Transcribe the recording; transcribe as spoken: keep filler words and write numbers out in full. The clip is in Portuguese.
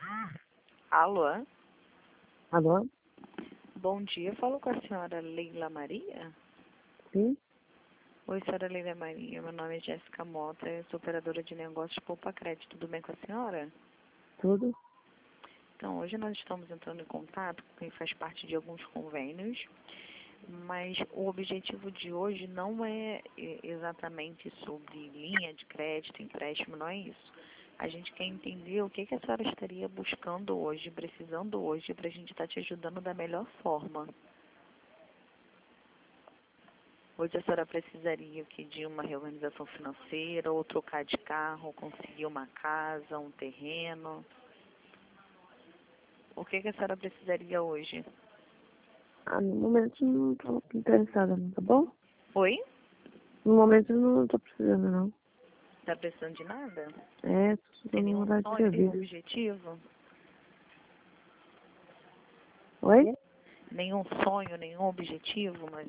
Alô? Alô? Bom dia, falo com a senhora Leila Maria? Sim? Oi, senhora Leila Maria, meu nome é Jéssica Mota, eu sou operadora de negócios Poupa Crédito, tudo bem com a senhora? Tudo? Então, hoje nós estamos entrando em contato com quem faz parte de alguns convênios, mas o objetivo de hoje não é exatamente sobre linha de crédito, empréstimo, não é isso. A gente quer entender o que, que a senhora estaria buscando hoje, precisando hoje, para a gente estar te ajudando da melhor forma. Hoje a senhora precisaria que de uma reorganização financeira, ou trocar de carro, ou conseguir uma casa, um terreno. O que, que a senhora precisaria hoje? Ah, no momento não estou interessada, não, tá bom? Oi? No momento não estou precisando, não. Está precisando de nada? É, Tem estou no nenhum mudar de sonho, nenhum serviço. objetivo? Oi? Nenhum sonho, nenhum objetivo, mas